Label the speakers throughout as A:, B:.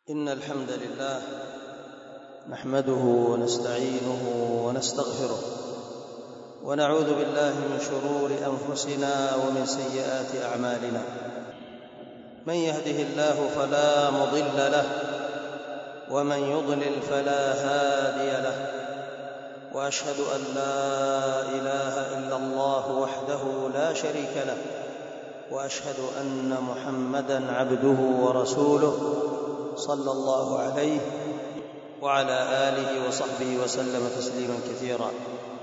A: إن الحمد لله نحمده ونستعينه ونستغفره ونعوذ بالله من شرور أنفسنا ومن سيئات أعمالنا. من يهده الله فلا مضل له ومن يضلل فلا هادي له، وأشهد أن لا إله إلا الله وحده لا شريك له، وأشهد أن محمدًا عبده ورسوله صلى الله عليه وعلى آله وصحبه وسلم تسليمًا كثيرا.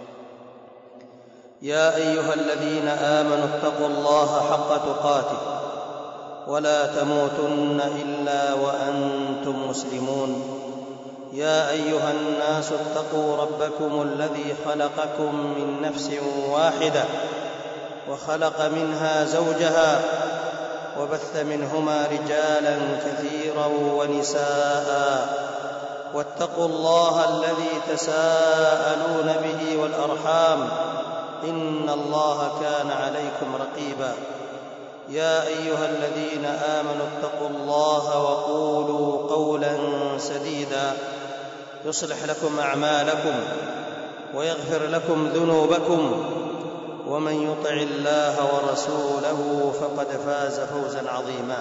A: يا أيها الذين آمنوا اتقوا الله حق تقاته ولا تموتن إلا وأنتم مسلمون. يا أيها الناس اتقوا ربكم الذي خلقكم من نفس واحدة وخلق منها زوجها وبث منهما رجالا كثيرا ونساء، واتقوا الله الذي تساءلون به والأرحام إن الله كان عليكم رقيبا. يا أيها الذين آمنوا اتقوا الله وقولوا قولا سديدا يصلح لكم أعمالكم ويغفر لكم ذنوبكم، ومن يطع الله ورسوله فقد فاز فوزا عظيما.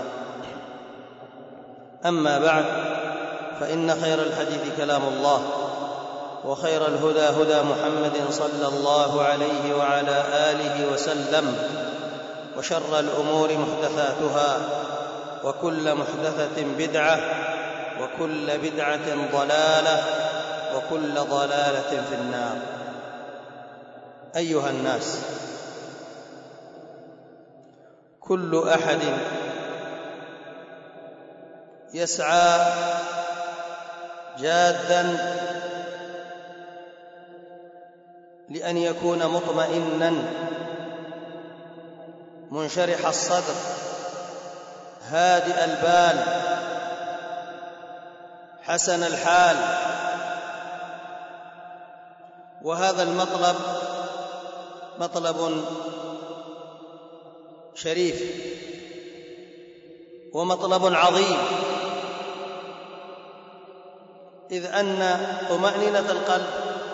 A: أما بعد، فإن خير الحديث كلام الله، وخير الهدى هدى محمد صلى الله عليه وعلى آله وسلم، وشر الأمور محدثاتها، وكل محدثة بدعة، وكل بدعة ضلالة، وكل ضلالة في النار. أيها الناس، كل أحد يسعى جاداً لأن يكون مطمئناً منشرح الصدر هادئ البال حسن الحال، وهذا المطلب مطلب شريف ومطلب عظيم، إذ أن طمأنينة القلب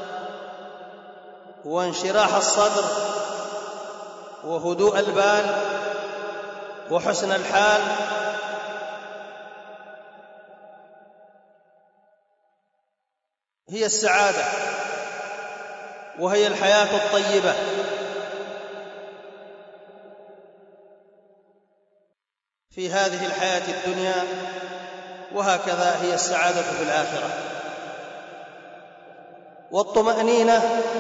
A: وانشراح الصدر وهدوء البال وحسن الحال هي السعادة، وهي الحياة الطيبة. في هذه الحياة الدنيا، وهكذا هي السعادة في الآخرة. والطمأنينة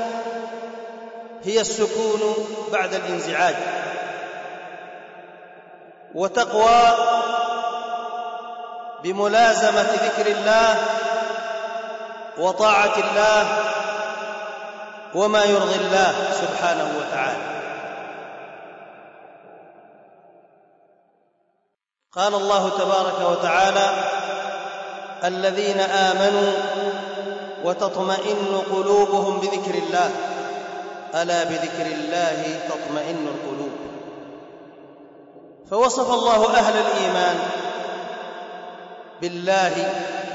A: هي السكون بعد الانزعاج، وتقوى بملازمة ذكر الله وطاعة الله وما يرضي الله سبحانه وتعالى. قال الله تبارك وتعالى: الذين آمنوا وتطمئن قلوبهم بذكر الله، ألا بذكر الله تطمئن القلوب. فوصف الله أهل الإيمان بالله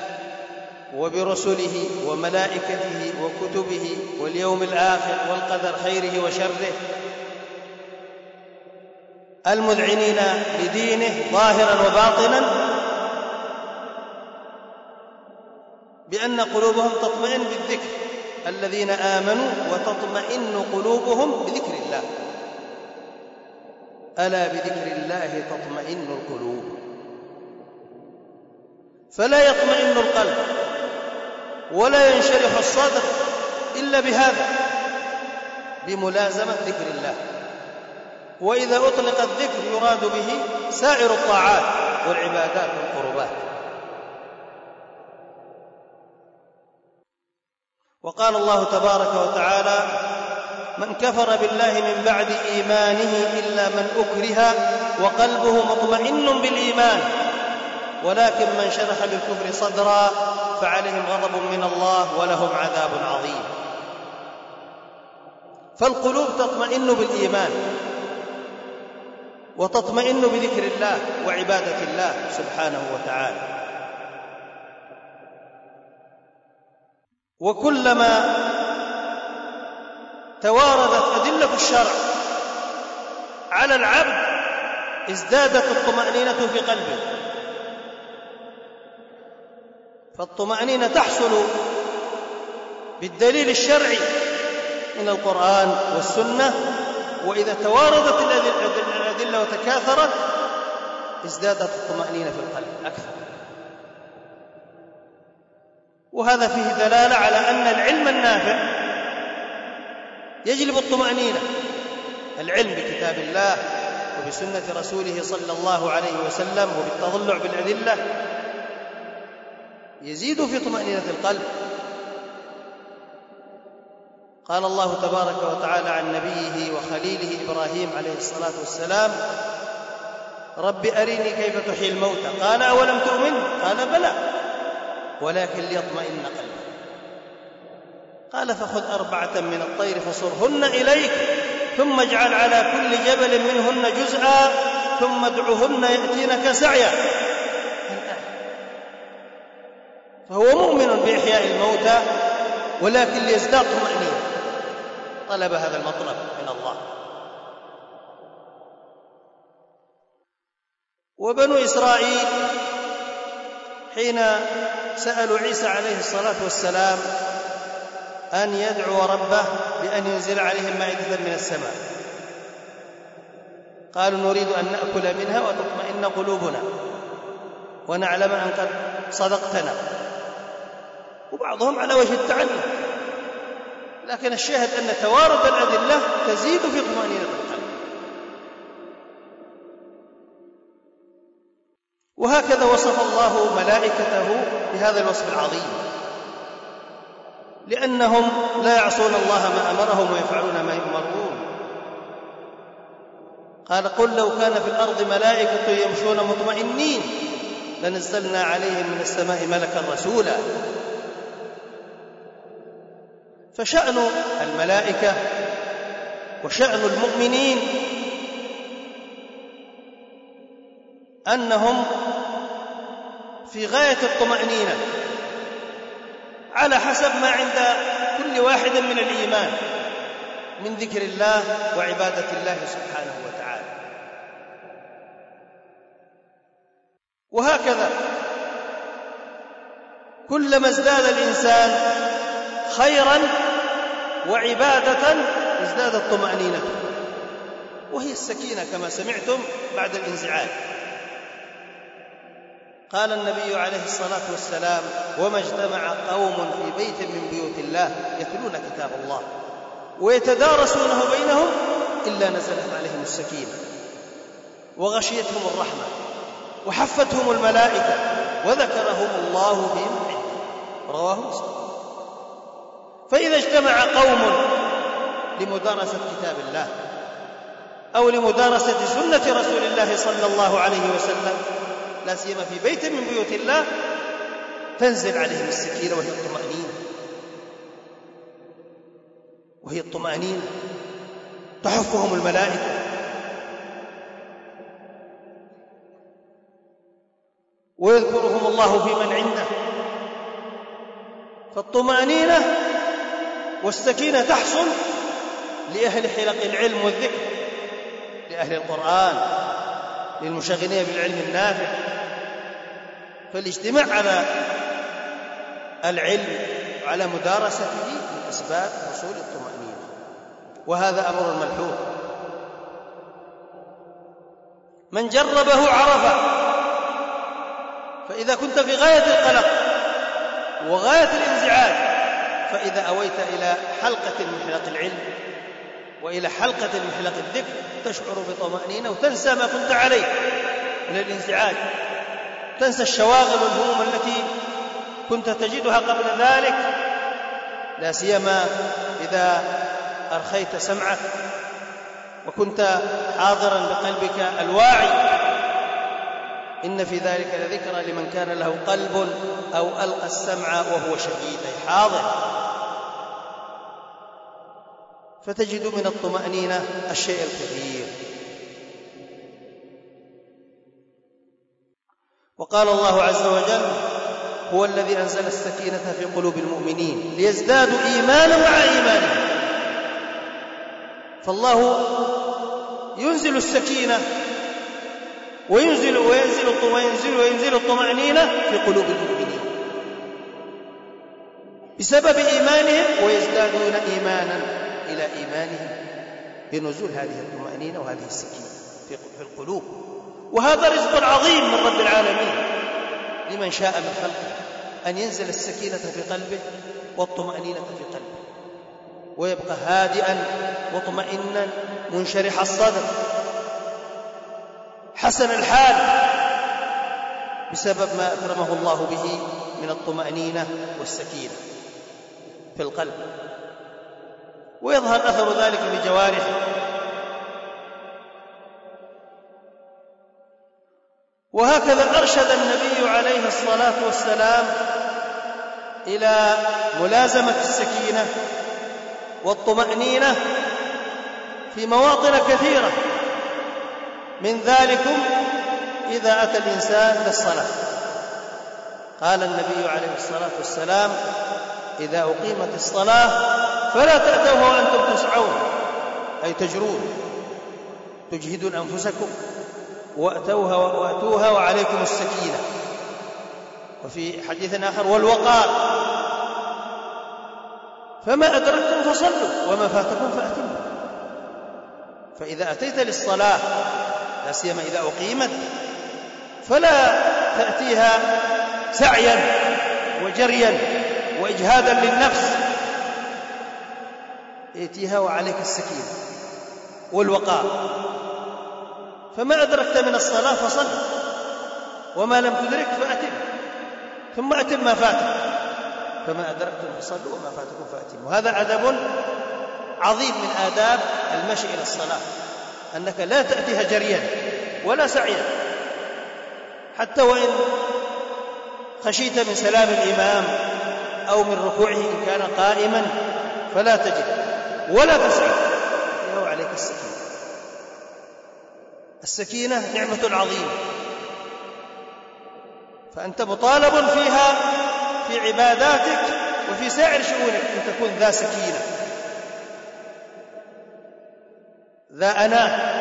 A: وبرسله وملائكته وكتبه واليوم الآخر والقدر خيره وشره، المذعنين لدينه ظاهرا وباطنا، بأن قلوبهم تطمئن بالذكر. الذين آمنوا وتطمئن قلوبهم بذكر الله، ألا بذكر الله تطمئن القلوب. فلا يطمئن القلب ولا ينشرح الصدر إلا بهذا، بملازمة ذكر الله. وإذا أطلق الذكر يراد به سائر الطاعات والعبادات والقربات. وقال الله تبارك وتعالى: من كفر بالله من بعد إيمانه إلا من أكره وقلبه مطمئن بالإيمان، ولكن من شرح بالكفر صدرا فعليهم غضب من الله ولهم عذاب عظيم. فالقلوب تطمئن بالإيمان وتطمئن بذكر الله وعبادة الله سبحانه وتعالى. وكلما تواردت أدلة الشرع على العبد ازدادت الطمأنينة في قلبه. فالطمأنينة تحصل بالدليل الشرعي من القرآن والسنة، وإذا تواردت الأدلة وتكاثرت ازدادت الطمأنينة في القلب أكثر. وهذا فيه دلالة على أن العلم النافع يجلب الطمأنينة. العلم بكتاب الله وبسنة رسوله صلى الله عليه وسلم وبالتضلع بالأدلة يزيد في طمأنينة القلب. قال الله تبارك وتعالى عن نبيه وخليله إبراهيم عليه الصلاة والسلام: رب أرني كيف تحيي الموتى، قال أولم تؤمن؟ قال بلى ولكن ليطمئن قلبي. قال فخذ 4 من الطير فصرهن إليك ثم اجعل على كل جبل منهن جزءا ثم ادعهن يأتينك سعيا. فهو مؤمن بإحياء الموتى ولكن ليزداد طمأنينة، طلب هذا المطلب من الله. وبنو إسرائيل حين سألوا عيسى عليه الصلاة والسلام أن يدعو ربه بأن ينزل عليهم مائدة من السماء، قالوا نريد أن نأكل منها وتطمئن قلوبنا ونعلم أن قد صدقتنا، وبعضهم على وجه التعنت. لكن الشاهد أن توارد الأدلة تزيد في طمأنينة القلب. وهكذا وصف الله ملائكته بهذا الوصف العظيم، لأنهم لا يعصون الله ما أمرهم ويفعلون ما يؤمرون. قال قل لو كان في الأرض ملائكة يمشون مطمئنين لنزلنا عليهم من السماء ملكا رسولا. فشأن الملائكة وشأن المؤمنين أنهم في غاية الطمأنينة على حسب ما عند كل واحد من الإيمان من ذكر الله وعبادة الله سبحانه وتعالى. وهكذا كلما ازداد الإنسان خيرا وعبادة ازدادت طمأنينته، وهي السكينة كما سمعتم بعد الانزعاج. قال النبي عليه الصلاة والسلام: وما اجتمع قوم في بيت من بيوت الله يتلون كتاب الله ويتدارسونه بينهم إلا نزلت عليهم السكينة وغشيتهم الرحمة وحفتهم الملائكة وذكرهم الله في من عنده. رواه مسلم. فإذا اجتمع قوم لمدارسة كتاب الله أو لمدارسة سنة رسول الله صلى الله عليه وسلم، لا سيما في بيت من بيوت الله، تنزل عليهم السكينة وهي الطمأنينة تحفهم الملائكة. ويذكرهم الله في من عنده. فالطمأنينة والسكينة تحصل لأهل حلق العلم والذكر، لأهل القرآن، للمشغلين بالعلم النافع. فالاجتماع على العلم وعلى مدارسته من أسباب حصول الطمأنينة، وهذا أمر ملحوظ. من جربه عرفه. فإذا كنت في غاية القلق وغاية الانزعاج، فإذا أويت إلى حلقة من حلق العلم وإلى حلقة من حلق الذكر تشعر بطمأنينة وتنسى ما كنت عليه من الانزعاج، تنسى الشواغل والهموم التي كنت تجدها قبل ذلك، لا سيما إذا أرخيت سمعك وكنت حاضرا بقلبك الواعي. إن في ذلك لذكرى لمن كان له قلب أو ألقى السمع وهو شهيد، أي حاضر. فتجد من الطمأنينة الشيء الكثير. وقال الله عز وجل: هو الذي أنزل السكينة في قلوب المؤمنين ليزدادوا إيمانا مع إيمانهم. فالله ينزل السكينة وينزل الطمأنينة في قلوب المؤمنين بسبب إيمانهم، ويزدادون إيمانا إلى إيمانهم بنزول هذه الطمأنينة وهذه السكينة في القلوب. وهذا رزق عظيم من رب العالمين لمن شاء من خلقه، أن ينزل السكينة في قلبه والطمأنينة في قلبه، ويبقى هادئا مطمئنا منشرح الصدر حسن الحال بسبب ما أكرمه الله به من الطمأنينة والسكينة في القلب، ويظهر أثر ذلك بجوارحه. وهكذا أرشد النبي عليه الصلاة والسلام إلى ملازمة السكينة والطمأنينة في مواطن كثيرة، من ذلكم إذا أتى الإنسان للصلاة. قال النبي عليه الصلاة والسلام: إذا أقيمت الصلاة فلا تأتوها وأنتم تسعون، أي تجرون، تجهدون أنفسكم وأتوها وعليكم السكينة. وفي حديث آخر: والوقار، فما أدركتم فصلوا وما فاتكم فأتموا. فإذا أتيت للصلاة لا سيما إذا أقيمت فلا تأتيها سعيا وجريا وإجهادا للنفس، ائتيها وعليك السكينة والوقار. فما أدركت من الصلاة فصل، وما لم تدرك فأتم، ثم أتم ما فاتك. فما أدركتم فصلوا وما فاتكم فأتموا. وهذا أدب عظيم من آداب المشي إلى الصلاة، أنك لا تأتيها جريا ولا سعيا، حتى وإن خشيت من سلام الإمام أو من ركوعه إن كان قائما فلا تجد ولا تسعى، فهو عليك السكينة. السكينة نعمة عظيمة، فأنت مطالب فيها في عباداتك وفي سائر شؤونك أن تكون ذا سكينة ذا أناة.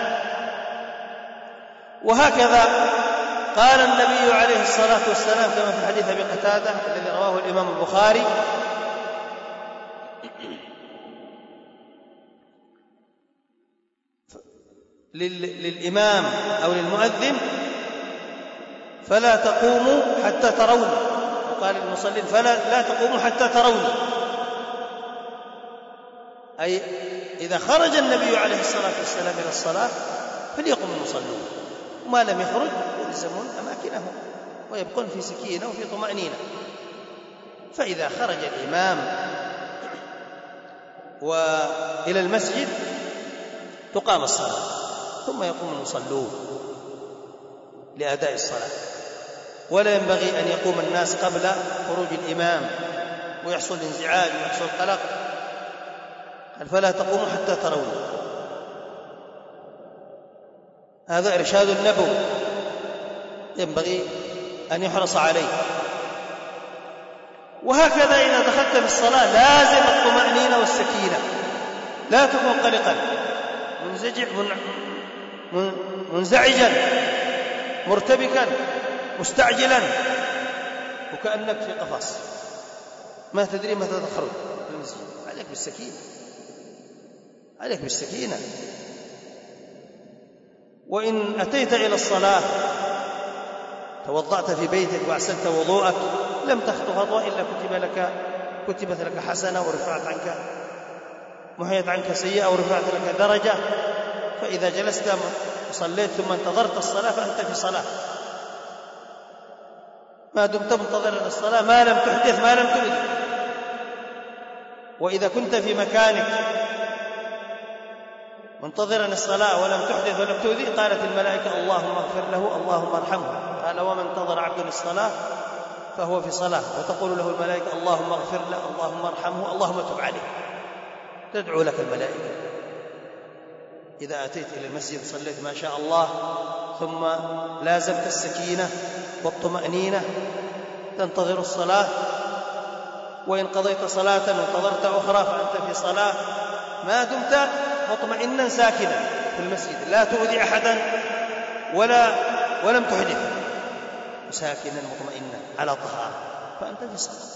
A: وهكذا قال النبي عليه الصلاة والسلام كما في حديث أبي قتادة الذي رواه الإمام البخاري: للإمام أو للمؤذن: فلا تقوموا حتى تروني، وقال للمصلين: لا تقوموا حتى تروني. أي إذا خرج النبي عليه الصلاة والسلام إلى الصلاة فليقم المصلون، وما لم يخرج يلزمون أماكنهم ويبقون في سكينة وفي طمأنينة. فإذا خرج الإمام وإلى المسجد تقام الصلاة، ثم يقوم المصلون لأداء الصلاة. ولا ينبغي أن يقوم الناس قبل خروج الإمام ويحصل انزعاج ويحصل قلق. قال: فلا تقوموا حتى تروني. هذا إرشاد النبوي ينبغي أن يحرص عليه. وهكذا إذا دخلت في الصلاة لازم الطمأنينة والسكينة، لا تكون قلقا منزعجا مرتبكا مستعجلا وكأنك في قفص ما تدري متى تخرج من المسجد. عليك بالسكينة، عليك بالسكينة. وإن أتيت إلى الصلاة توضأت في بيتك وأحسنت وضوءك لم تخطو خطوة إلا كتبت لك حسنة ورفعت عنك محيت عنك سيئة ورفعت لك درجة. فإذا جلست وصليت ثم انتظرت الصلاة فأنت في صلاة، ما دمت منتظرا الصلاة ما لم تحدث ما لم تؤذي. وإذا كنت في مكانك منتظرا الصلاة ولم تحدث ولم تؤذي قالت الملائكة: اللهم اغفر له اللهم ارحمه. قال: ومن انتظر عبد الصلاة فهو في صلاة. وتقول له الملائكة: اللهم اغفر له اللهم ارحمه اللهم تب عليه. تدعو لك الملائكة. إذا أتيت إلى المسجد صليت ما شاء الله، ثم لازمت السكينة والطمأنينة تنتظر الصلاة، وإن قضيت صلاة وانتظرت أخرى فأنت في صلاة، ما دمت مطمئنا ساكنا في المسجد لا تؤذي أحدا ولم تحدث، ساكنا مطمئنا على طهارة، فأنت في صلاة.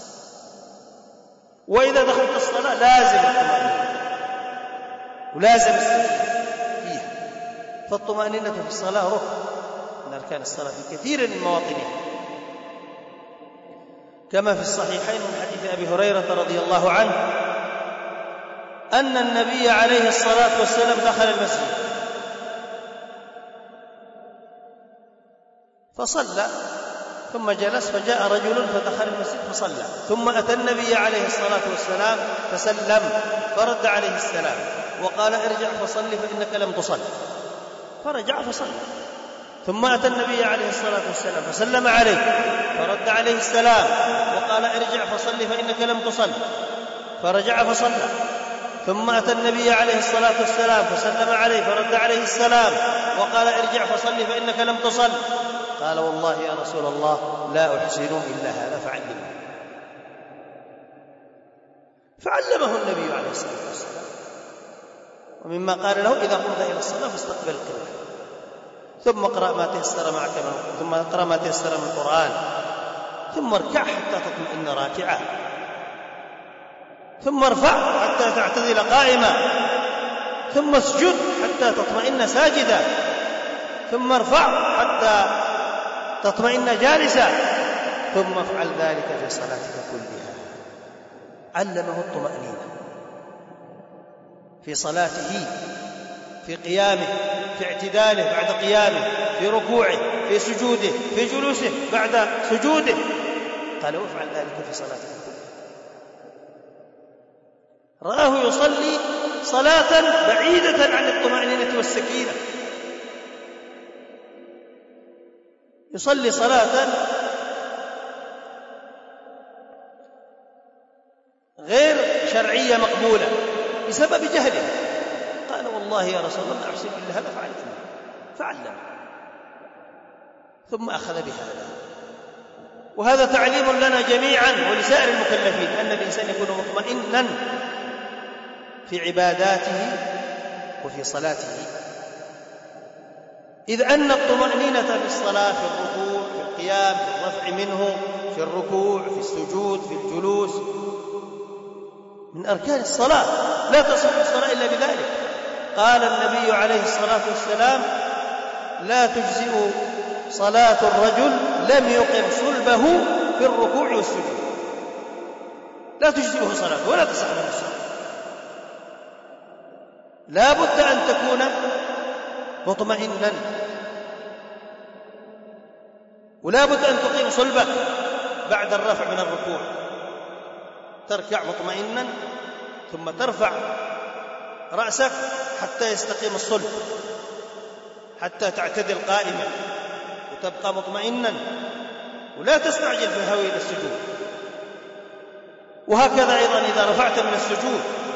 A: وإذا دخلت الصلاة لازم الطمأنينة ولازم السكينة فيها، فالطمأنينة في الصلاة ركن من أركان الصلاة في كثير من مواطنها، كما في الصحيحين من حديث أبي هريرة رضي الله عنه أن النبي عليه الصلاة والسلام دخل المسجد فصلى ثم جلس، فجاء رجل فدخل المسجد فصلى، ثم أتى النبي عليه الصلاة والسلام فسلم فرد عليه السلام وقال ارجع فصل فإنك لم تصل، فرجع فصلى، ثم أتى النبي عليه الصلاة والسلام فسلم عليه فرد عليه السلام وقال ارجع فصل فإنك لم تصل، فرجع فصلى، ثم أتى النبي عليه الصلاة والسلام فسلم عليه فرد عليه السلام وقال ارجع فصل فإنك لم تصل. قال والله يا رسول الله لا أحسن إلا هذا فعلمه النبي عليه الصلاة والسلام. ومما قال له إذا قمت إلى الصلاة فاستقبل القبلة، ثم اقرأ ما تيسر معك ثم اقرأ ما تيسر من القرآن، ثم اركع حتى تطمئن راكعا، ثم ارفع حتى تعتدل قائما، ثم اسجد حتى تطمئن ساجدا، ثم ارفع حتى تطمئن جالسا، ثم افعل ذلك في صلاتك كلها. علمه الطمأنينة في صلاته، في قيامه، في اعتداله بعد قيامه، في ركوعه، في سجوده، في جلوسه بعد سجوده، قال افعل ذلك في صلاتك كلها. رآه يصلي صلاة بعيدة عن الطمأنينة والسكينة، يصلي صلاة غير شرعية مقبولة بسبب جهله. قال والله يا رسول الله لا أحسن إلا هذا فعلم، ثم أخذ بهذا. وهذا تعليم لنا جميعا ولسائر المكلفين أن الإنسان يكون مطمئنا في عباداته وفي صلاته، إذ أن الطمأنينة في الصلاة، في الركوع، في القيام، في الرفع منه، في الركوع، في السجود، في الجلوس، من أركان الصلاة، لا تصح الصلاة إلا بذلك. قال النبي عليه الصلاة والسلام لا تجزئ صلاة الرجل لم يقم صلبه في الركوع والسجود، لا تجزئه صلاة ولا تصح منه الصلاة. لا بد أن تكون مطمئنا، ولا بد أن تقيم صلبك بعد الرفع من الركوع، تركع مطمئنا ثم ترفع رأسك حتى يستقيم الصلب، حتى تعتدل قائما وتبقى مطمئنا، ولا تستعجل في الهوي إلى السجود. وهكذا أيضا إذا رفعت من السجود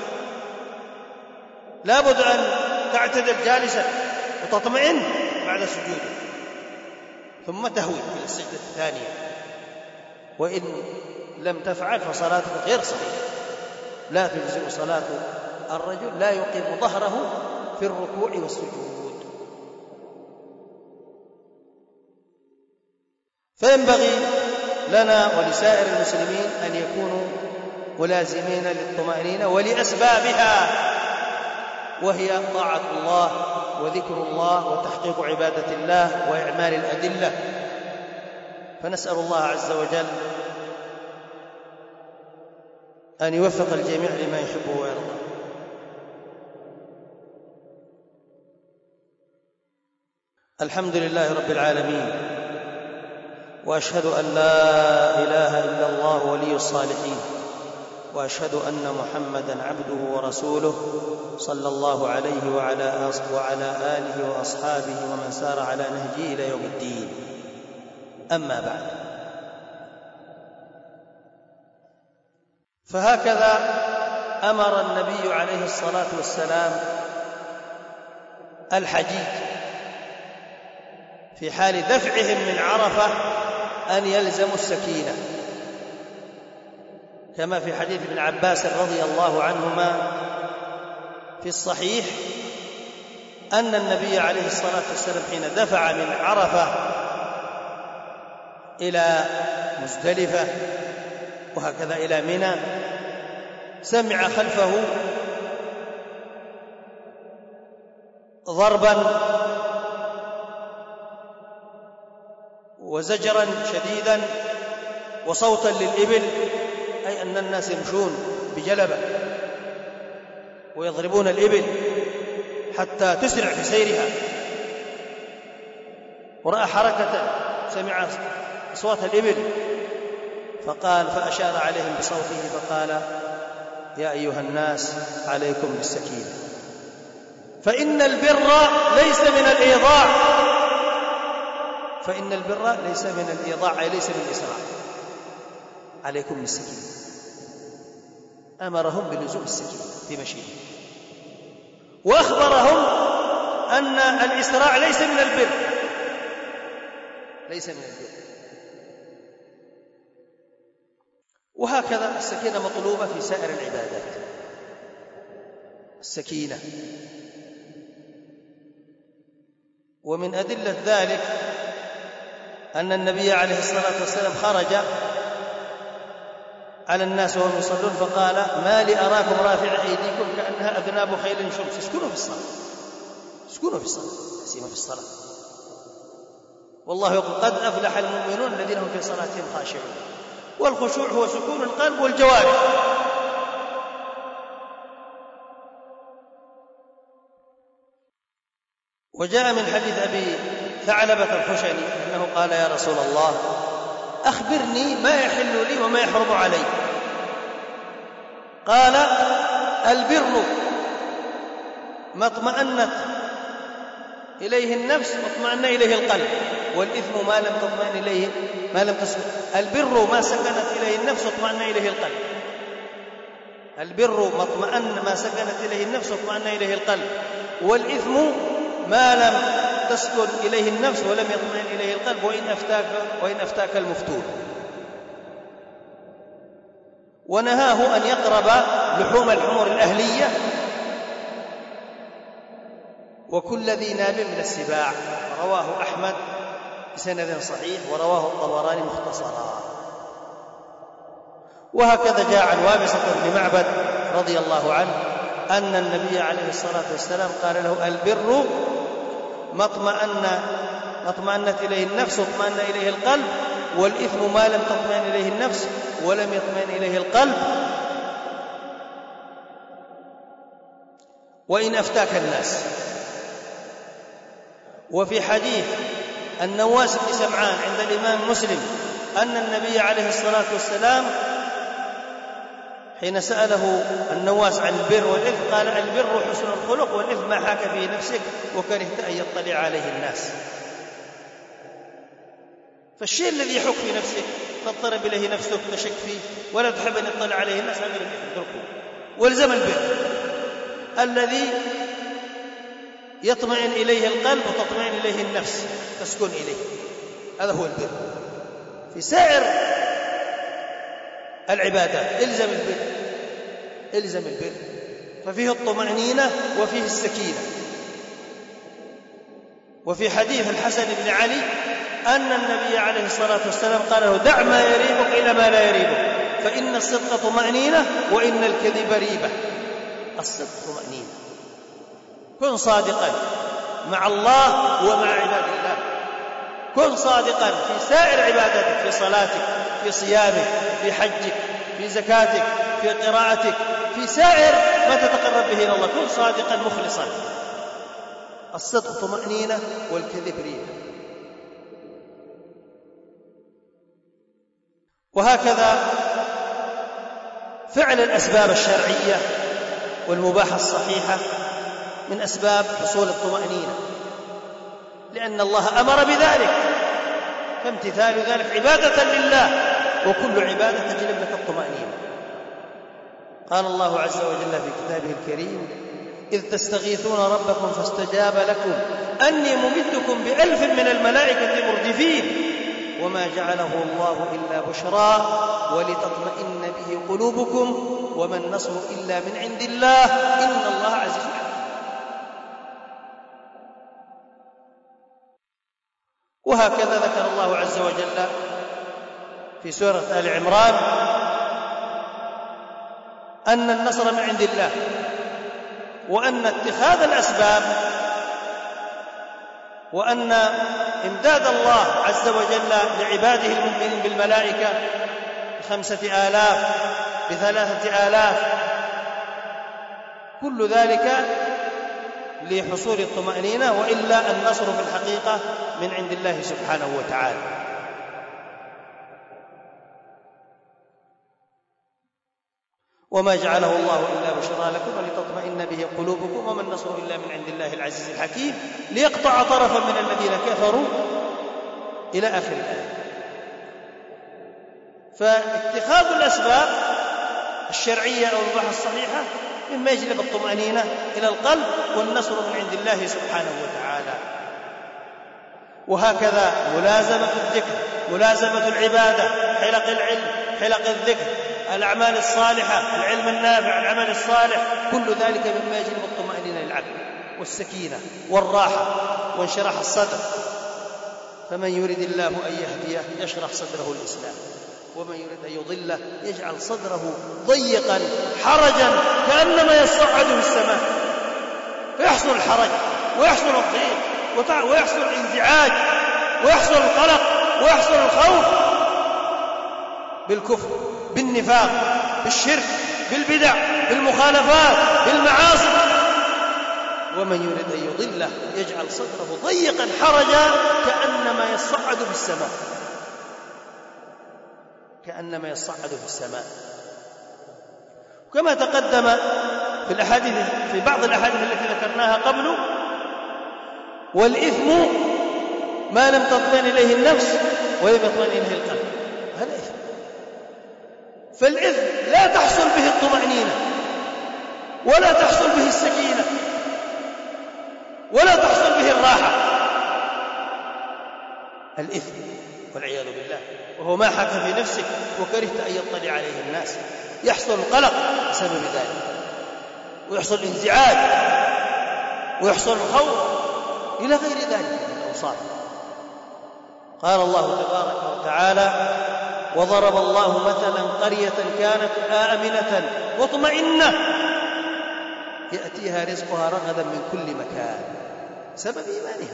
A: لا بد أن تعتدل جالسا وتطمئن بعد سجودك، ثم تهوي إلى السجدة الثانية، وإن لم تفعل فصلاتك غير صحيحة. لا تجزئ صلاة الرجل لا يقيم ظهره في الركوع والسجود. فينبغي لنا ولسائر المسلمين أن يكونوا ملازمين للطمأنينة ولأسبابها، وهي طاعة الله وذكر الله وتحقيق عبادة الله وإعمال الأدلة. فنسأل الله عز وجل أن يوفق الجميع لما يحبه ويرضى. الحمد لله رب العالمين، وأشهد أن لا إله إلا الله ولي الصالحين، وأشهد أن محمدًا عبده ورسوله صلى الله عليه وعلى آله وأصحابه ومن سار على نهجه إلى يوم الدين. أما بعد، فهكذا أمر النبي عليه الصلاة والسلام الحجيج في حال دفعهم من عرفة أن يلزموا السكينة كما في حديث ابن عباس رضي الله عنهما في الصحيح أن النبي عليه الصلاة والسلام حين دفع من عرفة إلى مزدلفة وهكذا إلى منى سمع خلفه ضربا وزجرا شديدا وصوتا للإبل، أي أن الناس يمشون بجلبة ويضربون الإبل حتى تسرع في سيرها، ورأى حركة، سمع أصوات الإبل فأشار عليهم بصوته فقال: يا أيها الناس عليكم بالسكينة، فإن البر ليس من الإيضاع، فإن البر ليس من الإيضاع، أي ليس من الإسراع، عليكم بالسكينة. أمرهم بلزوم السكينة في مشيهم، وأخبرهم أن الإسراع ليس من البر، ليس من البر. وهكذا السكينة مطلوبة في سائر العبادات، السكينة. ومن أدلة ذلك أن النبي عليه الصلاة والسلام خرج على الناس وهم يصلون فقال: ما لي أراكم رافع أيديكم كأنها أذناب خيل شمس. اسكنوا في الصلاة، اسكنوا في الصلاة، سيما في الصلاة. والله يقول: قد أفلح المؤمنون الذين هم في صلاتهم خاشعون. والخشوع هو سكون القلب والجوارح. وجاء من حديث أبي ثعلبة الخشني أنه قال: يا رسول الله، أخبرني ما يحل لي وما يحرم علي. قال: البر ما اطمأنت إليه النفس واطمأن إليه القلب، والإثم ما لم تطمئن إليه، ما لم تسكن. البر ما سكنت إليه النفس واطمأن إليه القلب. البر ما سكنت إليه النفس واطمأن إليه القلب، والإثم ما لم تسكن إليه النفس ولم يطمئن إليه القلب، وإن أفتاك المفتون. ونهاه أن يقرب لحوم الحمر الأهلية وكل ذي ناب من السباع. رواه أحمد بسند صحيح، ورواه الطبراني مختصرا. وهكذا جاء عن وابصة بن معبد رضي الله عنه أن النبي عليه الصلاة والسلام قال له: البر ما اطمأنت إليه النفس واطمأن إليه القلب، والإثم ما لم تطمئن إليه النفس ولم يطمئن إليه القلب، وإن أفتاك الناس. وفي حديث النواس بن سمعان عند الإمام مسلم أن النبي عليه الصلاة والسلام حين سأله النواس عن البر والإثم قال: البر حسن الخلق، والإثم ما حاك فيه نفسك وكرهت أن يطلع عليه الناس. فالشيء الذي يحك في نفسك تضطرب إليه نفسك تشك فيه ولا تحب أن يطلع عليه الناس، هذا الإثم. والزم البر الذي يطمئن إليه القلب وتطمئن إليه النفس تسكن إليه، هذا هو البر. في سائر العبادات الزم البر، الزم البر، ففيه الطمأنينة وفيه السكينة. وفي حديث الحسن بن علي أن النبي عليه الصلاة والسلام قال له: دع ما يريبك إلى ما لا يريبك، فإن الصدق طمأنينة وإن الكذب ريبة. الصدق طمأنينة، كن صادقا مع الله ومع عباد الله، كن صادقا في سائر عباداتك، في صلاتك، في صيامك، في حجك، في زكاتك، في قراءتك، في سائر ما تتقرب به إلى الله، كن صادقا مخلصا. الصدق طمأنينة والكذب ريبة. وهكذا فعل الأسباب الشرعية والمباحة الصحيحة من أسباب حصول الطمأنينة، لأن الله أمر بذلك، فامتثال ذلك عبادة لله، وكل عبادة تجلب لك الطمأنينة. قال الله عز وجل في كتابه الكريم: إذ تستغيثون ربكم فاستجاب لكم أني ممدكم ب1000 من الملائكة مردفين وما جعله الله إلا بشرى ولتطمئن به قلوبكم وما النصر إلا من عند الله إن الله عزيز حكيم. وهكذا ذكر الله عز وجل في سورة آل عمران أن النصر من عند الله، وأن اتخاذ الأسباب وأن إمداد الله عز وجل لعباده المؤمنين بالملائكة 5000 ب3000 كل ذلك لحصول الطمأنينة، وإلا النصر في الحقيقة من عند الله سبحانه وتعالى. وما جعله الله إلا بشرى لكم ولتطمئن به قلوبكم وما النصر إلا من عند الله العزيز الحكيم ليقطع طرفا من الذين كفروا إلى آخر الآية. فاتخاذ الأسباب الشرعية أو المباحة الصحيحة مما يجلب الطمأنينة إلى القلب، والنصر من عند الله سبحانه وتعالى. وهكذا ملازمة الذكر، ملازمة العبادة، حلق العلم، حلق الذكر، الأعمال الصالحة، العلم النافع، العمل الصالح، كل ذلك مما يجلب الطمأنينة للعبد والسكينة والراحة وانشراح الصدر. فمن يريد الله أن يهديه يشرح صدره الإسلام، ومن يريد أن يضله يجعل صدره ضيقا حرجا كأنما يصعد في السماء، فيحصل الحرج ويحصل الضيق ويحصل الانزعاج ويحصل القلق ويحصل الخوف بالكفر، بالنفاق، بالشرك، بالبدع، بالمخالفات، بالمعاصي. ومن يريد أن يضله يجعل صدره ضيقا حرجا كأنما يصعد في السماء، كأنما يصعد في السماء. كما تقدم في الأحاديث، في بعض الأحاديث التي ذكرناها قبل، والإثم ما لم تطمئن إليه النفس ولم يطمئن إليه القلب، هذا إثم. فالإثم لا تحصل به الطمأنينة ولا تحصل به السكينة ولا تحصل به الراحة، الإثم والعياذ بالله، وهو ما حك في نفسك وكرهت أن يطلع عليه الناس. يحصل القلق بسبب ذلك، ويحصل الانزعاج ويحصل الخوف إلى غير ذلك من الأوصاف. قال الله تبارك وتعالى: وضرب الله مثلا قرية كانت آمنة مطمئنة يأتيها رزقها رغدا من كل مكان، سبب إيمانها،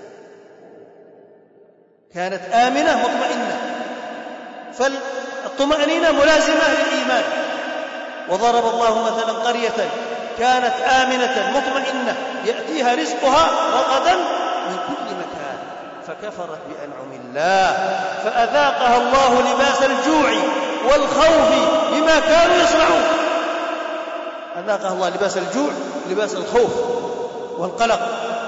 A: كانت آمنة مطمئنة، فالطمأنينة ملازمة للإيمان. وضرب الله مثلا قرية كانت آمنة مطمئنة يأتيها رزقها رغدا من كل مكان فكفرت بأنعم الله فأذاقها الله لباس الجوع والخوف بما كانوا يصنعون. أذاقها الله لباس الجوع، لباس الخوف والقلق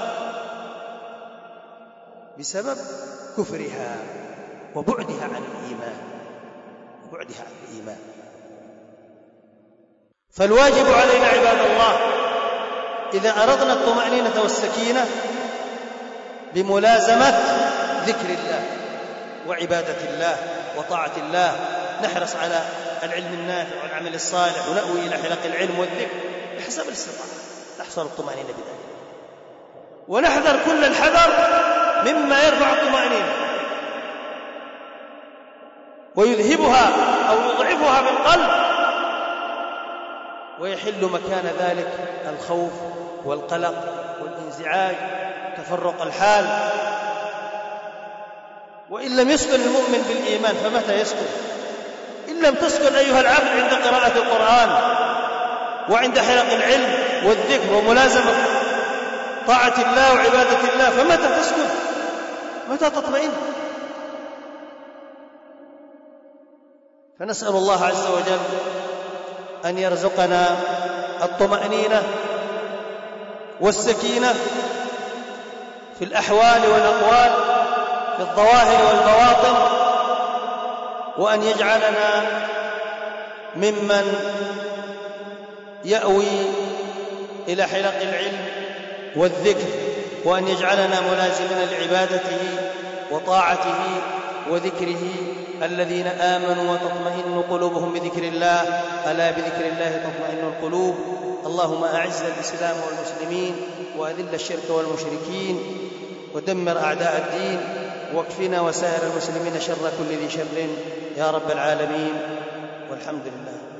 A: بسبب كفرها وبعدها عن الإيمان. فالواجب علينا عباد الله إذا أردنا الطمأنينة والسكينة بملازمة ذكر الله وعبادة الله وطاعة الله، نحرص على العلم النافع والعمل الصالح، ونأوي إلى حلق العلم والذكر بحسب الاستطاعة، تحصل الطمأنينة بذلك. ونحذر كل الحذر مما يرفع الطمأنينة ويذهبها أو يضعفها بالقلب، ويحل مكان ذلك الخوف والقلق والانزعاج، تفرق الحال. وإن لم يسكن المؤمن بالإيمان فمتى يسكن؟ إن لم تسكن أيها العبد عند قراءة القرآن وعند حلق العلم والذكر وملازمة طاعة الله وعبادة الله، فمتى تسكن؟ متى تطمئن؟ فنسأل الله عز وجل أن يرزقنا الطمأنينة والسكينة في الأحوال والأقوال، في الظواهر والبواطن، وأن يجعلنا ممن يأوي إلى حلق العلم والذكر، وأن يجعلنا ملازمين لعبادته وطاعته وذكره الذين آمنوا وتطمئن قلوبهم بذكر الله، ألا بذكر الله تطمئن القلوب. اللهم أعز الإسلام والمسلمين وأذل الشرك والمشركين ودمر أعداء الدين، واكفنا وسائر المسلمين شر كل ذي شر يا رب العالمين، والحمد لله.